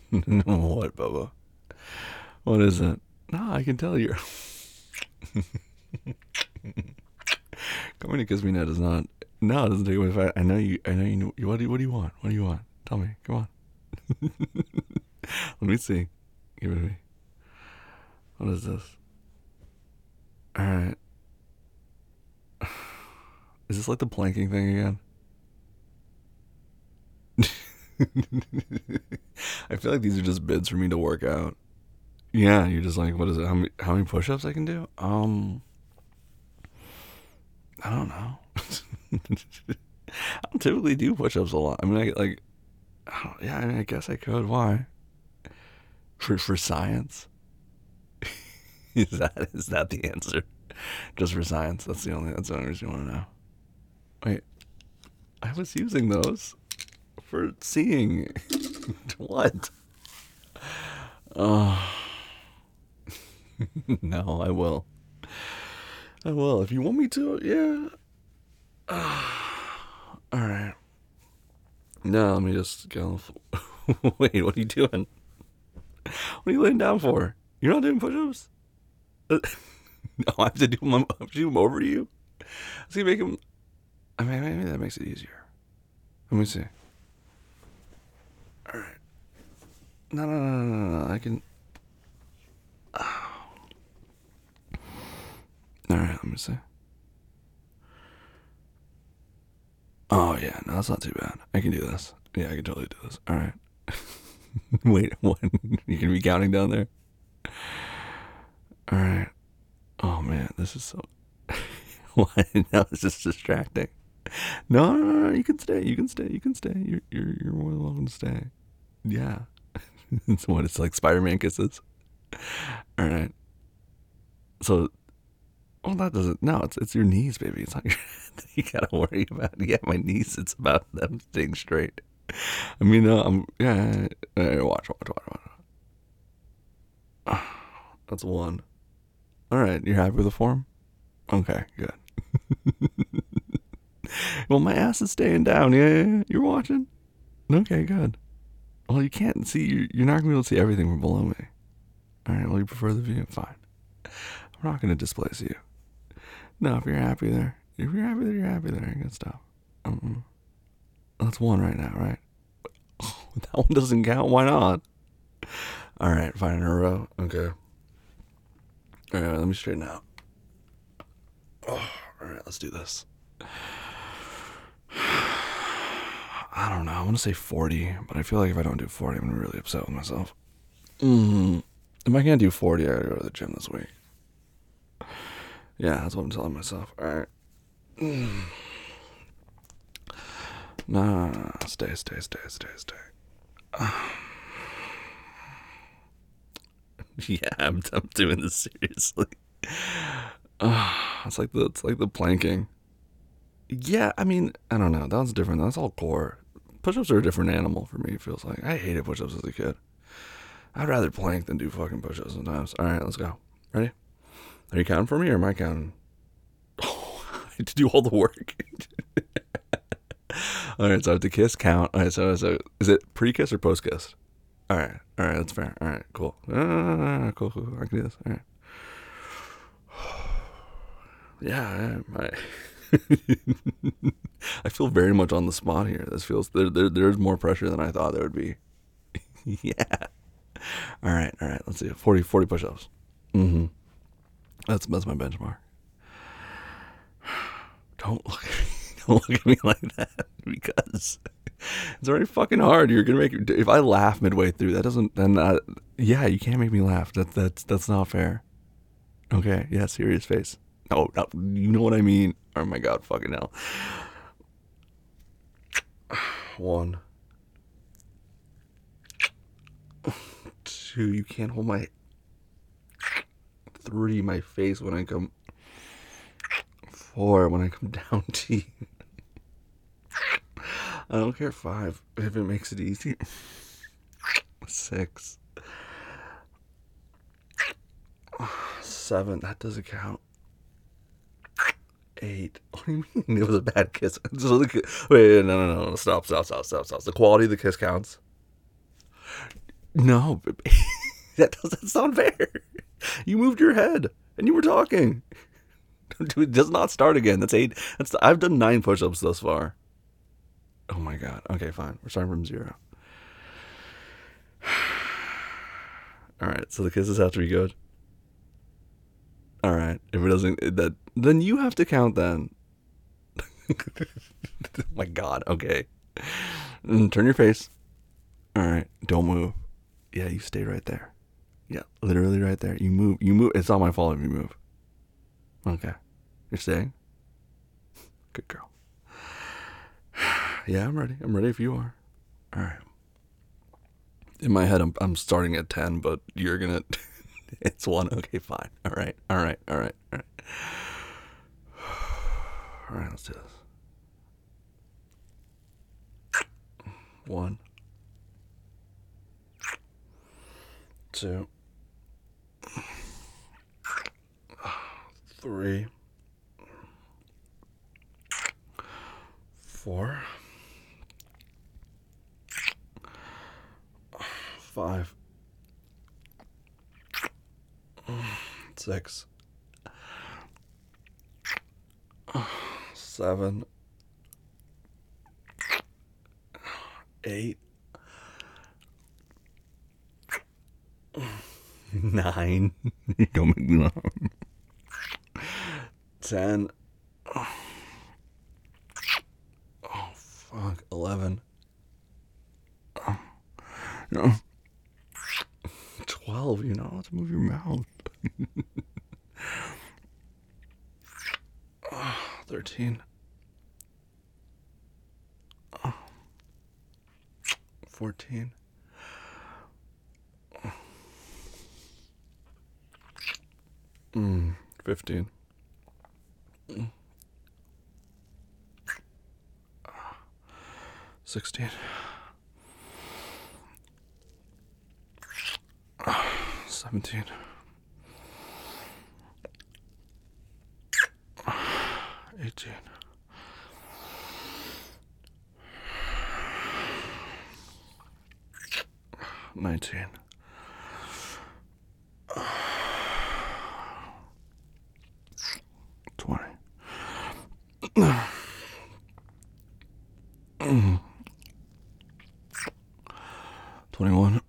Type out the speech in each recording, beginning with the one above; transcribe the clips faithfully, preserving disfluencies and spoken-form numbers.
What, Bubba? What is it? No, I can tell you. Coming to kiss me now does not. No, it doesn't take away the fact. I know you. I know you. Know, what do you, What do you want? What do you want? Tell me. Come on. Let me see. Give it to me. What is this? All right. Is this like the planking thing again? I feel like these are just bids for me to work out. Yeah, you're just like, what is it? How many, how many push-ups I can do? Um, I don't know. I don't typically do push-ups a lot. I mean, I like, oh, yeah, I mean, I guess I could. Why? For for science? Is that is that the answer? Just for science? That's the only that's the only reason you want to know. Wait, I was using those for seeing. What? Oh. No, I will. I will. If you want me to, yeah. All right. No, let me just go. Wait, what are you doing? What are you laying down for? You're not doing push-ups? No, I have to do them. I have to do them over you. See, make them. I mean, maybe that makes it easier. Let me see. All right. No, no, no, no, no, no. I can. Oh. All right. Let me see. Oh yeah, no, that's not too bad. I can do this. Yeah, I can totally do this. All right. Wait, what? You can be counting down there. All right. Oh man, this is so. What? No, it's just distracting. No, no, no, no, you can stay. You can stay. You can stay. You're you're you're more than welcome to stay. Yeah. It's what it's like Spider-Man kisses. All right. So, well, that doesn't. No, it's it's your knees, baby. It's not your. You gotta worry about. Yeah, my knees. It's about them staying straight. I mean, uh, I'm. Yeah. yeah, watch, watch, watch, watch. That's one. All right. You're happy with the form? Okay. Good. Well, my ass is staying down. Yeah, yeah, yeah. You're watching. Okay. Good. Well, you can't see. You're, you're not gonna be able to see everything from below me. All right. Well, you prefer the view. Fine. I'm not gonna displace you. No, if you're happy there, if you're happy there, you're happy there. Good stuff. Um, that's one right now, right? Oh, that one doesn't count. Why not? All right, fine in a row. Okay. All right, let me straighten out. Oh, all right, let's do this. I don't know. I want to say forty, but I feel like if I don't do forty, I'm gonna be really upset with myself. Mm. If I can't do forty, I gotta go to the gym this week. Yeah, that's what I'm telling myself. All right. Mm. No, no, no, no. Stay, stay, stay, stay, stay. Uh. Yeah, I'm, I'm doing this seriously. Uh, it's like the it's like the planking. Yeah, I mean, I don't know. That one's different. That's all core. Push-ups are a different animal for me. It feels like I hated push-ups as a kid. I'd rather plank than do fucking push-ups sometimes. All right, let's go. Ready? Are you counting for me or am I counting? Oh, I had to do all the work. All right, so I have to kiss, count. All right, so, so is it pre-kiss or post-kiss? All right, all right, that's fair. All right, cool. Uh, cool, cool, cool. I can do this. All right. Yeah, I, I feel very much on the spot here. This feels there, there. There's more pressure than I thought there would be. Yeah. All right, all right. Let's see. forty, forty push-ups. Mm-hmm. That's that's my benchmark. Don't look at me. Don't look at me like that because it's already fucking hard. You're gonna make if I laugh midway through, that doesn't then. I, yeah, you can't make me laugh. That that's that's not fair. Okay. Yeah. Serious face. No, no, you know what I mean. Oh my god, fucking hell. One. Two. You can't hold my. Three. My face when I come. Four. When I come down to you. I don't care. Five. If it makes it easy. Six. Seven. That doesn't count. Eight. What do you mean? It was a bad kiss. So the, wait, wait, no, no, no, no. Stop, stop, stop, stop, stop. The quality of the kiss counts. No, that doesn't sound fair. You moved your head and you were talking. Dude, it does not start again. That's eight. That's the, I've done nine push-ups thus far. Oh my god. Okay, fine. We're starting from zero. All right. So the kisses have to be good. All right. If it doesn't, that then you have to count. Then. Oh my god. Okay. And turn your face. All right. Don't move. Yeah, you stay right there. Yeah, literally right there. You move. You move. It's not my fault if you move. Okay. You're staying? Good girl. Yeah, I'm ready. I'm ready if you are. All right. In my head, I'm I'm starting at ten, but you're gonna. It's one. Okay, fine. All right. All right. All right. All right. All right. Let's do this. One. Two. Three. Four. Five. Six. Seven. Eight. Nine. Don't make me laugh. Ten. Oh, fuck. Eleven. Oh, no. Twelve. You're not allowed to move your mouth. Oh, thirteen. Oh. Fourteen. Mm, fifteen. Mm. Sixteen. Seventeen. Eighteen. Nineteen. Twenty. Twenty-one.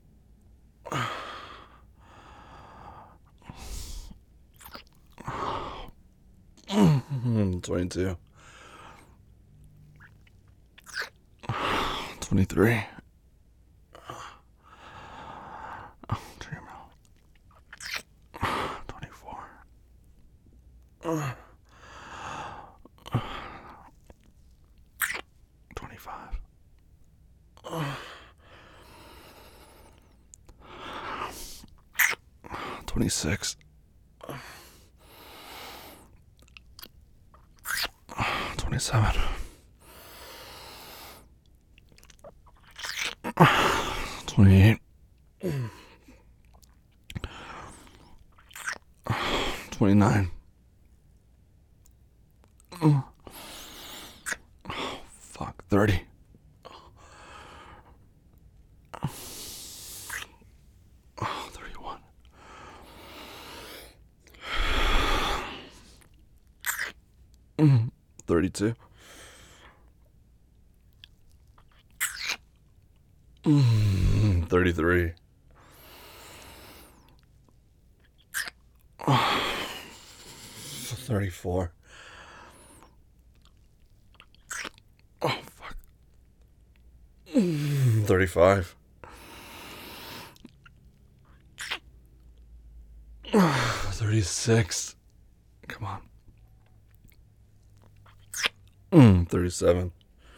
Twenty-two. Twenty-three. Oh, turn your mouth. Twenty-four. Twenty-five. Twenty-six. Twenty-seven. Twenty-eight. Twenty-nine. Oh, fuck. Thirty. Oh, thirty-one. Thirty-two. Mm, thirty-three. Oh, thirty-four. Oh, fuck. Mm, thirty-five. Oh, thirty-six. Come on. Mm, thirty-seven.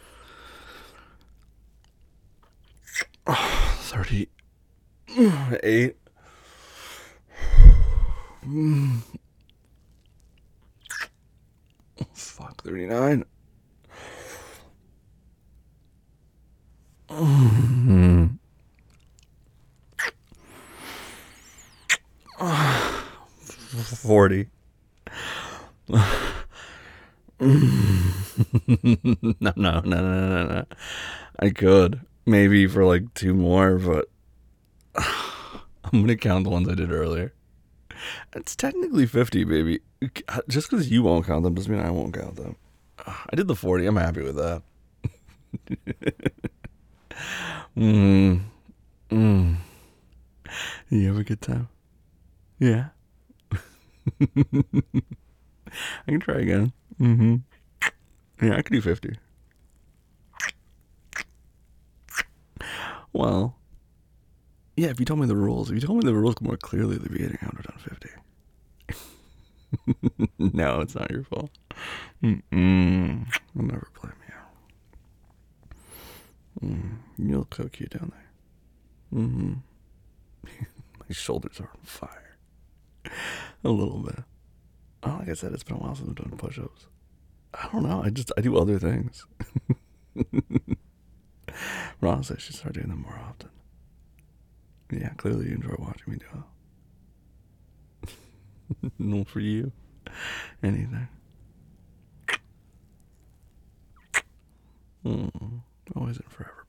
Oh, thirty-eight. Mm. Oh, fuck, thirty-nine. Mm. forty. no, no, no, no, no, no. I could. Maybe for like two more, but I'm gonna count the ones I did earlier. It's technically fifty, baby. Just because you won't count them doesn't mean I won't count them. I did the forty. I'm happy with that. mm. Mm. You have a good time? Yeah. I can try again. Mm-hmm. Yeah, I could do fifty. Well, yeah, if you told me the rules, if you told me the rules more clearly at the beginning, I would have done fifty. No, it's not your fault. Mm-mm. I'll never blame you. Mm. You look so cute down there. Mm-hmm. My shoulders are on fire. A little bit. Oh, like I said, it's been a while since I've done push-ups. I don't know. I just I do other things. Ron says I should start doing them more often. Yeah, clearly you enjoy watching me do it. No, for you, anything. Mm, always and forever.